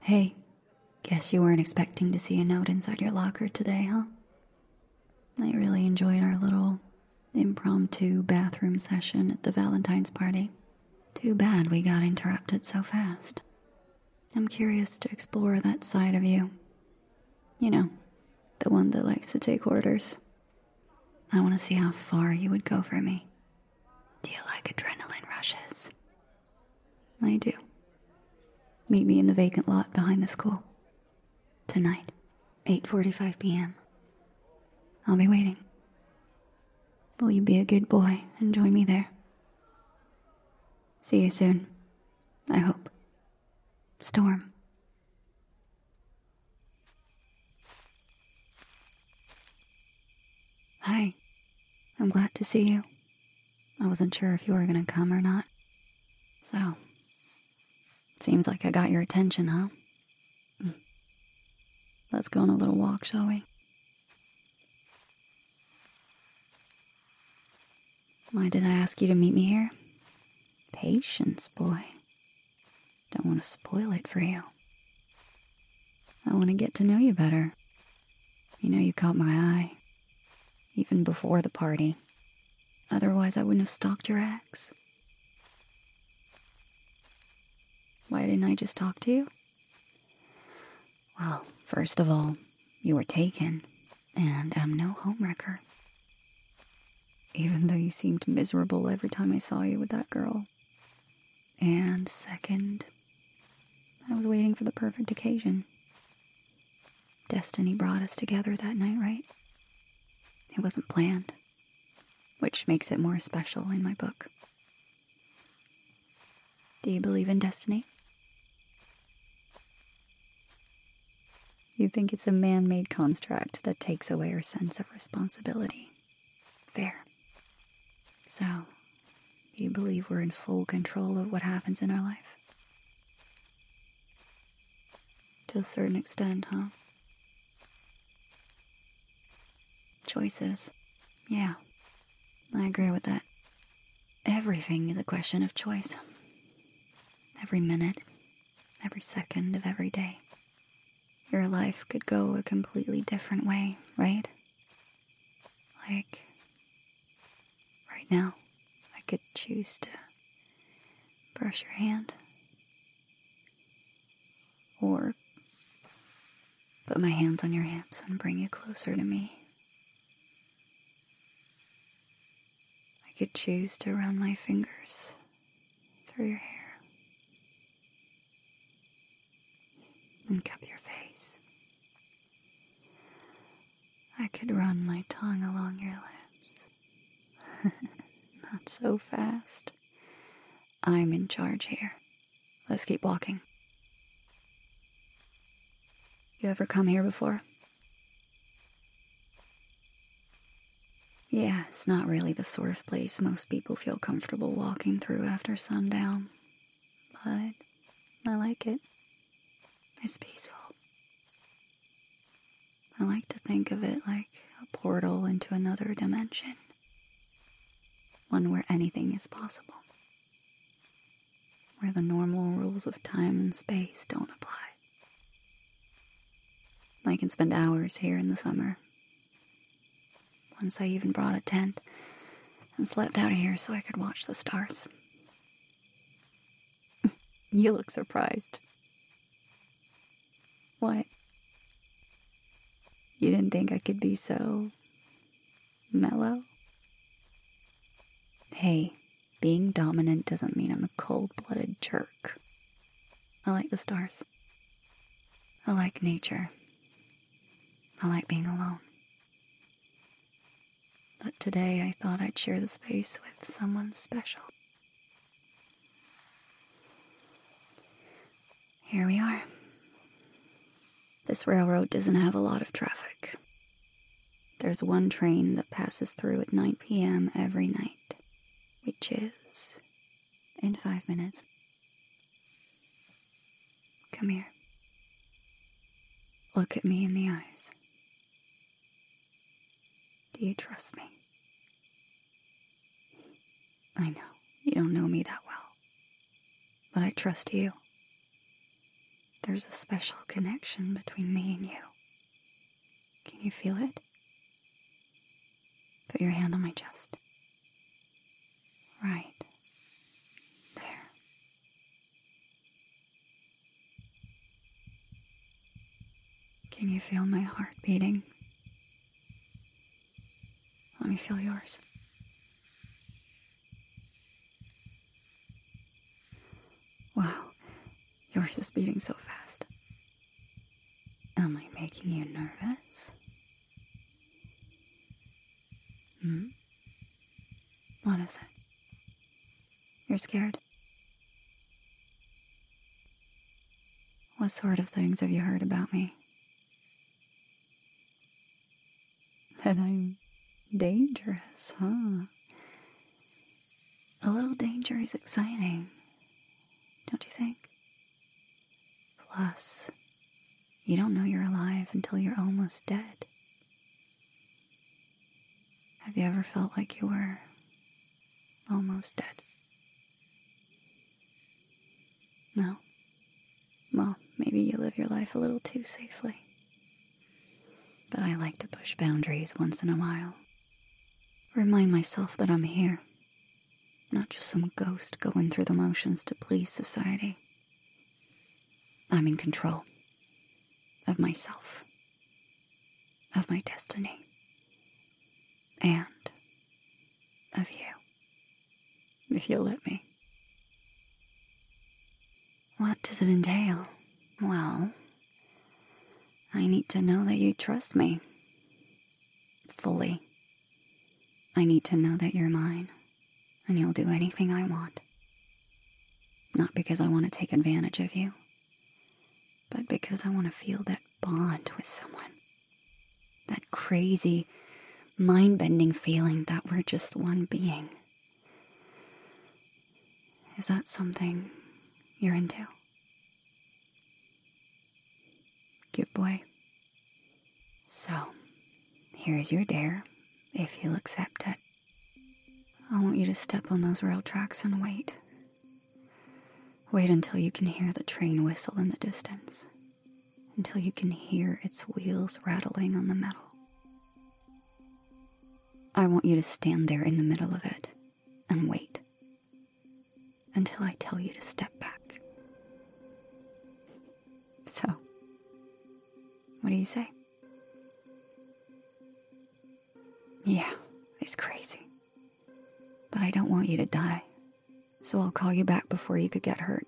Hey, guess you weren't expecting to see a note inside your locker today, huh? I really enjoyed our little impromptu bathroom session at the Valentine's party. Too bad we got interrupted so fast. I'm curious to explore that side of you. You know, the one that likes to take orders. I want to see how far you would go for me. Do you like adrenaline rushes? I do. Meet me in the vacant lot behind the school. Tonight, 8:45 p.m. I'll be waiting. Will you be a good boy and join me there? See you soon. I hope. Storm. Hi. I'm glad to see you. I wasn't sure if you were gonna come or not. So, seems like I got your attention, huh? Let's go on a little walk, shall we? Why did I ask you to meet me here? Patience, boy. Don't want to spoil it for you. I want to get to know you better. You know, you caught my eye. Even before the party. Otherwise, I wouldn't have stalked your ex. Why didn't I just talk to you? Well, first of all, you were taken, and I'm no homewrecker. Even though you seemed miserable every time I saw you with that girl. And second, I was waiting for the perfect occasion. Destiny brought us together that night, right? It wasn't planned, which makes it more special in my book. Do you believe in destiny? You think it's a man-made construct that takes away our sense of responsibility. Fair. So, you believe we're in full control of what happens in our life? To a certain extent, huh? Choices. Yeah, I agree with that. Everything is a question of choice. Every minute, every second of every day. Your life could go a completely different way, right? Like, right now, I could choose to brush your hand. Or put my hands on your hips and bring you closer to me. I could choose to run my fingers through your hair and cup your face. I could run my tongue along your lips. Not so fast. I'm in charge here. Let's keep walking. You ever come here before? Yeah, it's not really the sort of place most people feel comfortable walking through after sundown. But I like it. It's peaceful. I like to think of it like a portal into another dimension. One where anything is possible. Where the normal rules of time and space don't apply. I can spend hours here in the summer. Once I even brought a tent and slept out here so I could watch the stars. You look surprised. What? You didn't think I could be so mellow? Hey, being dominant doesn't mean I'm a cold-blooded jerk. I like the stars. I like nature. I like being alone. But today I thought I'd share the space with someone special. Here we are. This railroad doesn't have a lot of traffic. There's one train that passes through at 9 p.m. every night, which is in 5 minutes. Come here. Look at me in the eyes. Do you trust me? I know, you don't know me that well, but I trust you. there's a special connection between me and you. Can you feel it? Put your hand on my chest. Right there. Can you feel my heart beating? Let me feel yours. Wow, yours is beating so fast. Am I making you nervous? What is it? You're scared? What sort of things have you heard about me? That I'm dangerous, huh? A little danger is exciting, don't you think? Plus, you don't know you're alive until you're almost dead. Have you ever felt like you were almost dead? No? Well, maybe you live your life a little too safely. But I like to push boundaries once in a while. Remind myself that I'm here. Not just some ghost going through the motions to please society. I'm in control. Of myself. Of my destiny. And of you. If you'll let me. What does it entail? Well, I need to know that you trust me. Fully. I need to know that you're mine, and you'll do anything I want. Not because I want to take advantage of you, but because I want to feel that bond with someone. That crazy, mind-bending feeling that we're just one being. Is that something you're into? Good boy. So, here's your dare, if you'll accept it. I want you to step on those rail tracks and wait. Wait until you can hear the train whistle in the distance. Until you can hear its wheels rattling on the metal. I want you to stand there in the middle of it and wait. Until I tell you to step back. So, what do you say? Yeah, it's crazy. But I don't want you to die, so I'll call you back before you could get hurt.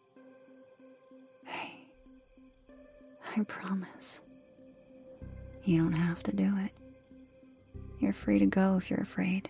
Hey, I promise. You don't have to do it. You're free to go if you're afraid.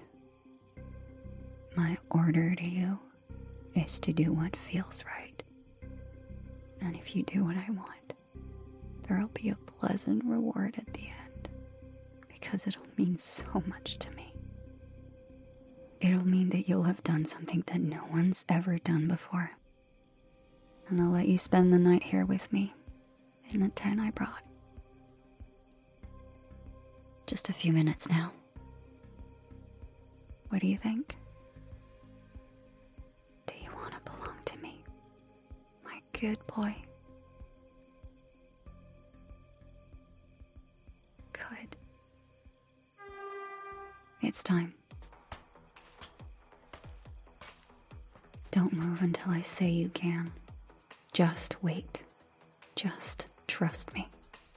My order to you is to do what feels right. And if you do what I want, there'll be a pleasant reward at the end, because it'll mean so much to me. It'll mean that you'll have done something that no one's ever done before. And I'll let you spend the night here with me, in the tent I brought. Just a few minutes now. What do you think? Do you want to belong to me, my good boy? Good. It's time. Don't move until I say you can. Just wait. Just trust me.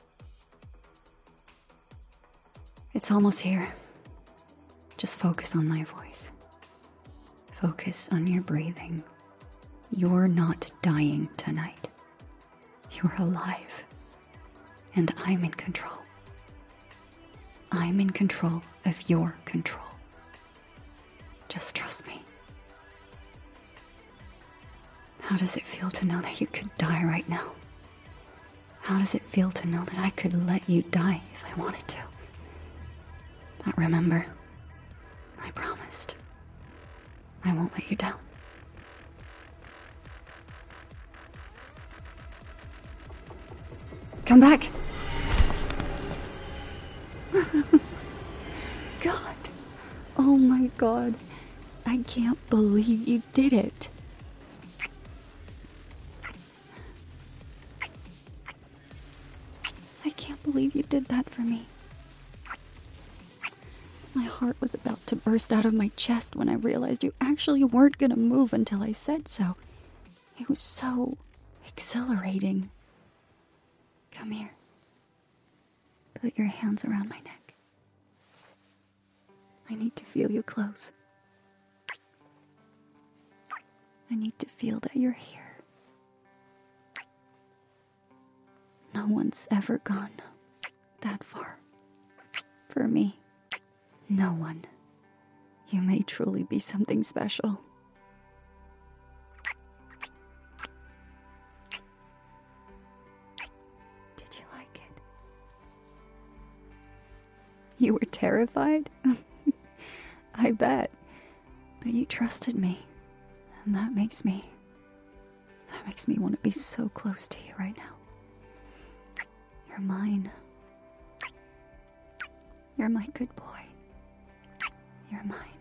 It's almost here. Just focus on my voice. Focus on your breathing. You're not dying tonight. You're alive. And I'm in control. I'm in control of your control. Just trust me. How does it feel to know that you could die right now? How does it feel to know that I could let you die if I wanted to? But remember, I promised. I won't let you down. Come back! God. Oh my God. I can't believe you did it. believe you did that for me. My heart was about to burst out of my chest when I realized you actually weren't gonna move until I said so. It was so exhilarating. Come here. Put your hands around my neck. I need to feel you close. I need to feel that you're here. No one's ever gone that far. For me, no one. You may truly be something special. Did you like it? You were terrified? I bet. But you trusted me. And that makes me want to be so close to you right now. You're mine. You're my good boy. You're mine.